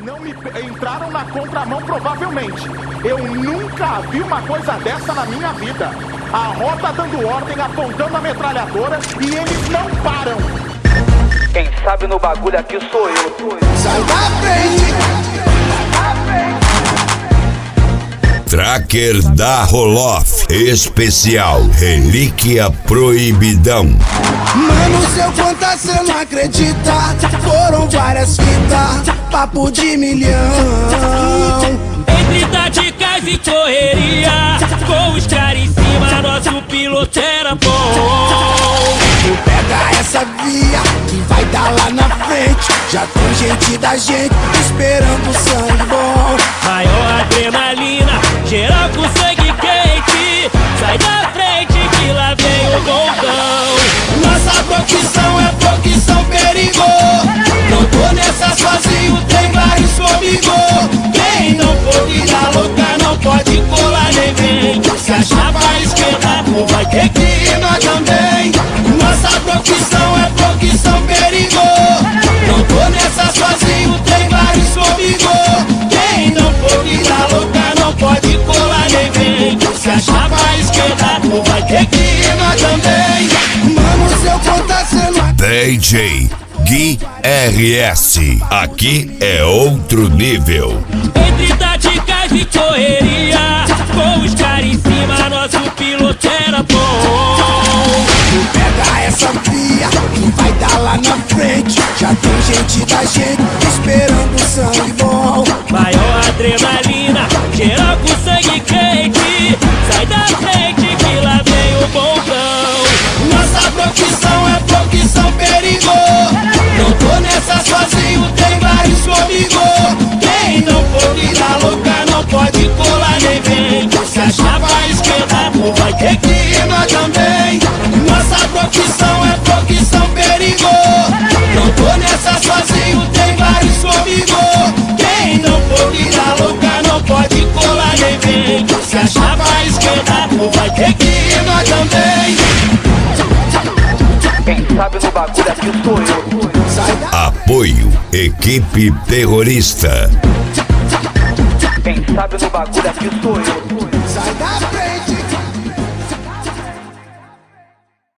Não me entraram na contramão, provavelmente. Eu nunca vi uma coisa dessa na minha vida. A rota dando ordem, apontando a metralhadora e eles não param. Quem sabe no bagulho aqui sou eu. Sai da frente. Tracker da Roloff, especial Relíquia Proibidão. Mano, se eu contar cê não acredita. Foram várias fitas, papo de milhão. Entre táticas e correria, com os caras em cima, nosso piloto era bom. Tu pega essa via que vai dar lá na frente. Já tem gente da gente esperando sangue bom. Maior adrenalina, geral com sangue quente. Sai da frente que lá vem o golpão. Nossa profissão é profissão perigo. Não tô nessa sozinho, tem vários comigo. Quem não for vida louca não pode colar nem vem. Se achar pra esquerda, não vai ter que ir nós também. Nossa profissão é profissão perigo. Não tô nessa sozinho, tem vários comigo. Quem não for vida louca não pode colar nem vem. Se achar pra esquerda, não vai ter que ir nós também. Mano, se eu contar cê não DJ Gui RS, aqui é outro nível. Entre táticas e correria, com os caras em cima, nosso piloto era bom. Tu pega essa via que vai dar lá na frente. Já tem gente da gente esperando sangue bom. Maior adrenalina, geral com sangue quente. Sai da frente que lá vem o bombão. Nossa profissão é profissão perigo. Não tô nessa sozinho, tem vários comigo. Quem não for vida louca não pode colar nem vem. Se achar pra esquerda, não vai ter que ir nós também. Nossa profissão é profissão perigo. Não tô nessa sozinho, tem vários comigo. Quem não for vida louca não pode colar nem vem. Se achar pra esquerda, não vai ter que ir nós também. Quem sabe no bagulho aqui sou eu. Apoio Equipe Terrorista. Quem sabe no bagulho aqui sou eu. Sai da frente.